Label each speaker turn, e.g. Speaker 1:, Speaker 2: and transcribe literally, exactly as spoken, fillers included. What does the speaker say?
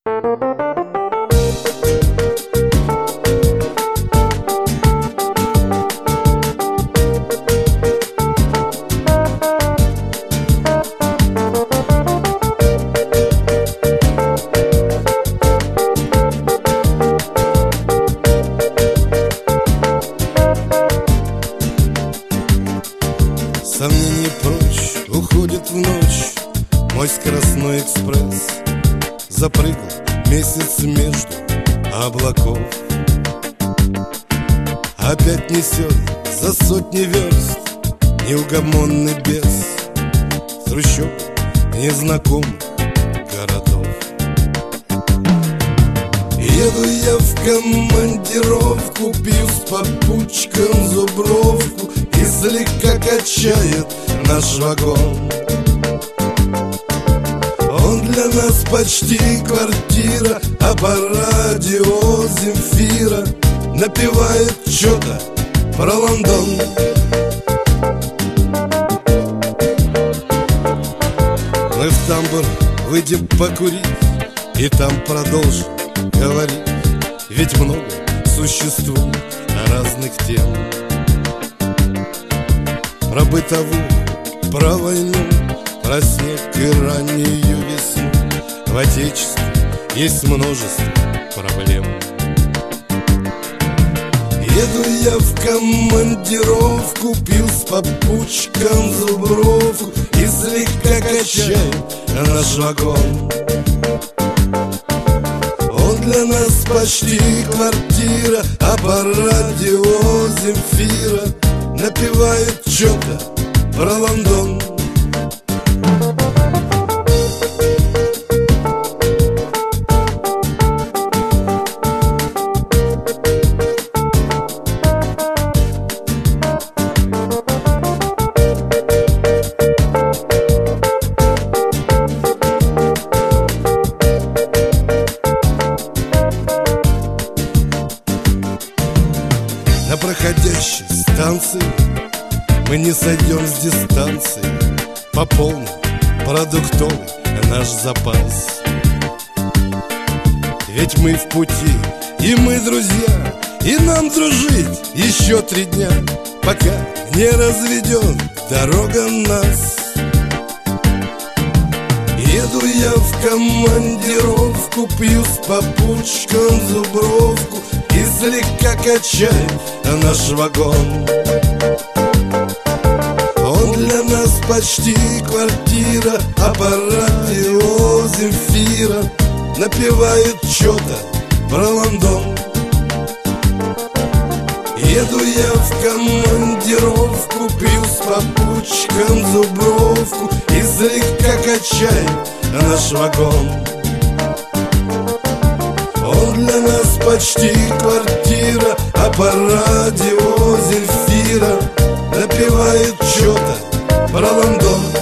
Speaker 1: Сомнений прочь, уходит в ночь мой скоростной экспресс. Запрыгал месяц между облаков. Опять несет за сотни верст неугомонный бес трущоб незнакомых городов. Еду я в командировку, пью с попутчиком зубровку, и слегка качает наш вагон. Он для нас почти квартира, а по радио Земфира напевает что-то про Лондон. Мы в тамбур выйдем покурить и там продолжим говорить, ведь много существует разных тем. Про бытовую, про войну, про снег и раннюю весну. В Отечестве есть множество проблем. Еду я в командировку, пью с попутчиком зубровку, и слегка качает наш вагон. Он для нас почти квартира, а по радио Земфира напевает что-то про Лондон. На проходящей станции мы не сойдем с дистанции, пополним продуктовый наш запас. Ведь мы в пути, и мы друзья, и нам дружить еще три дня, пока не разведет дорога нас. Еду я в командировку, пью с попутчиком зубровку, и слегка качает наш вагон. Он для нас почти квартира, а по радио Земфира напевает что-то про Лондон. Еду я в командировку, пью с попутчиком зубровку, и слегка качает наш вагон. Он для нас почти квартира, а по радио Земфира напевает что-то про Лондон.